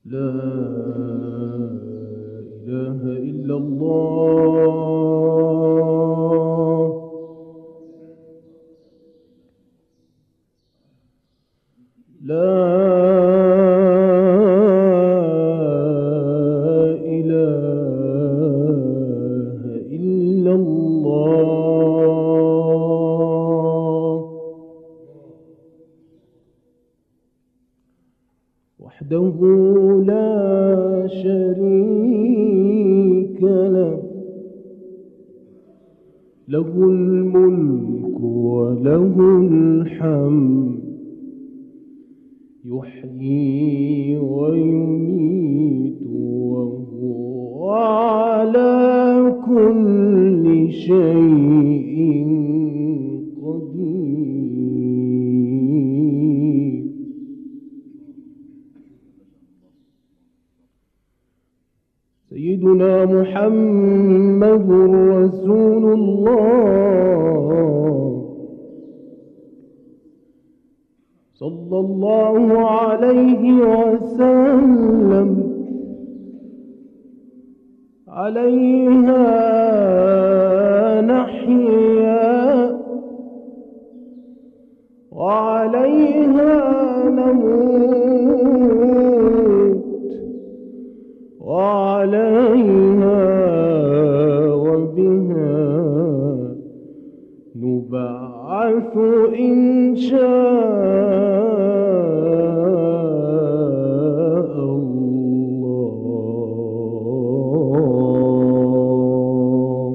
لا إله إلا الله. لا إله إلا الله وحده لا شريك له، له الملك وله الحمد، يحيي ويميت وهو على كل شيء قدير. سيدنا محمد رسول الله صلى الله عليه وسلم، عليها نحيا وعليها نموت وعليها وبها نبعث إن شاء الله.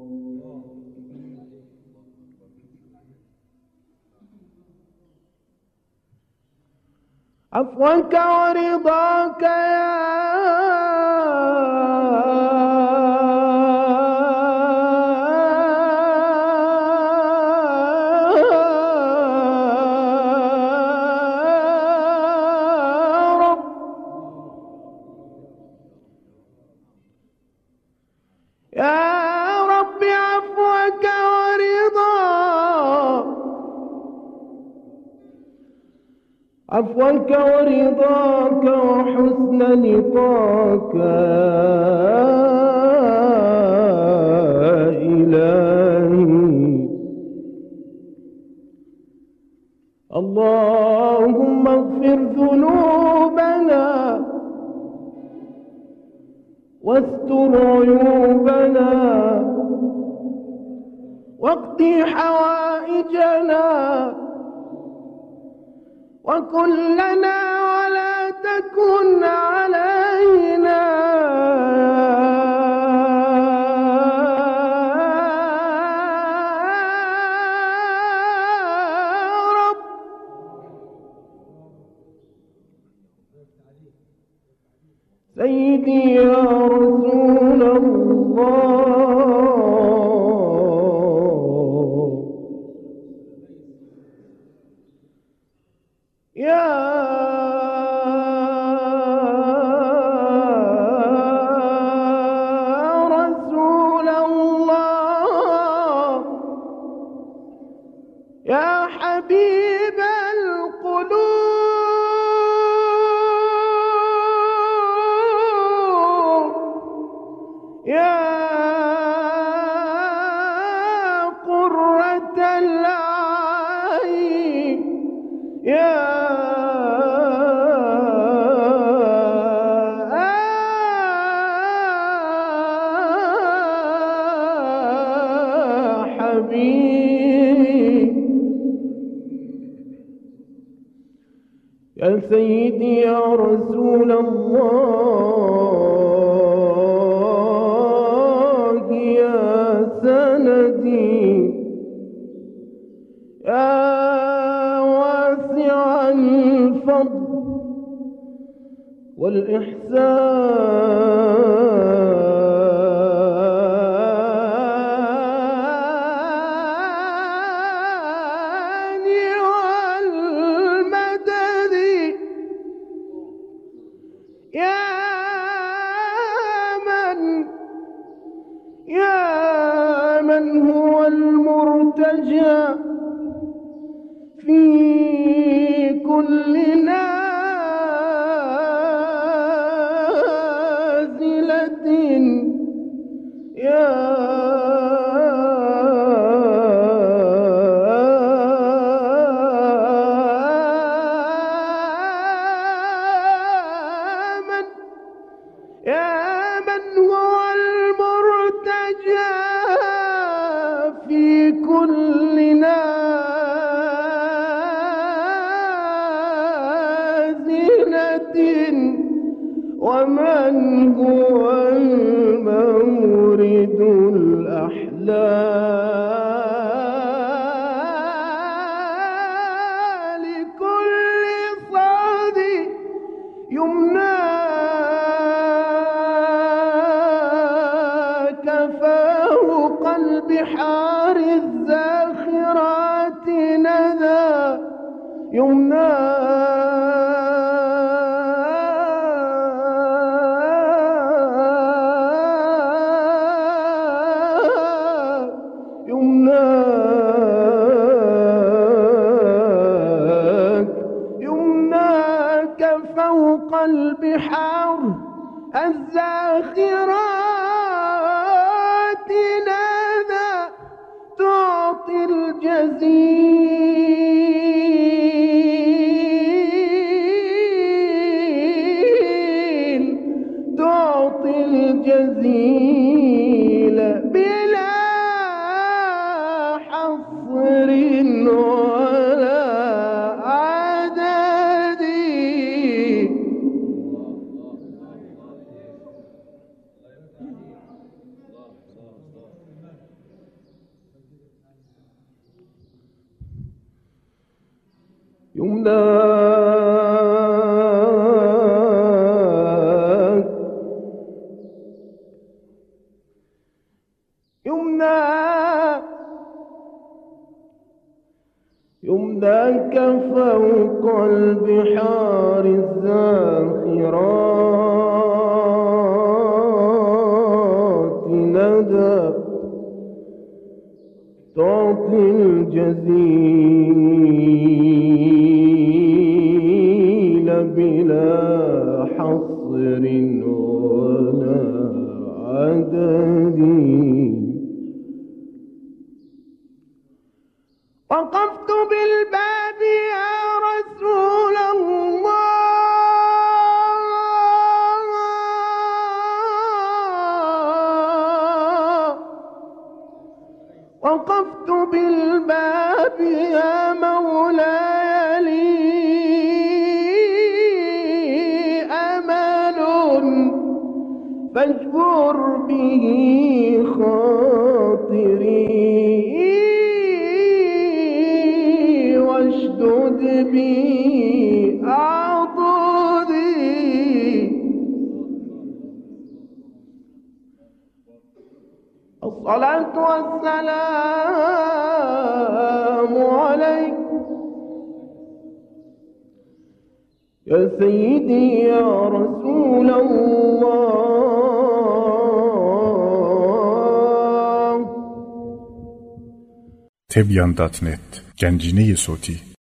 عفوك ورضاك يا رب، عفوك ورضاك، عفوك ورضاك وحسن لقاك إلهي. اللهم اغفر ذنوبنا واستر عيوبنا واقض حوائجنا وكن لنا ولا تكن علينا. رب سيدي يا رسول الله، يا رسول الله، يا حبيب القلوب، يا قرة العين، يا حبيب، يا سيدي يا رسول الله، يا سندي، يا واسع الفضل والإحسان والمدد، يا من هو المرتجى في كل ناحية. يا من هو المرتجى في كل نازلة، ومن هو المورد الأحلى لكل صاد يمناك فوق البحار الزاخرات ندى، يمناك فوق البحار الزاخرات ندى، تعطي الجزيل بلا حصر ولا عدد. يمناك فوق البحار الزاخرات ندى، تعطي الجزيل بلا حصر ولا عدد. وقفت بالباب يا رسول الله، وقفت بالباب يا مولاي، لي أمل فاجبر به خاطري، واشدد بي أعضدي. الصلاة والسلام عليك يا سيدي يا رسول الله. Tebyan.net Gencini Yesoti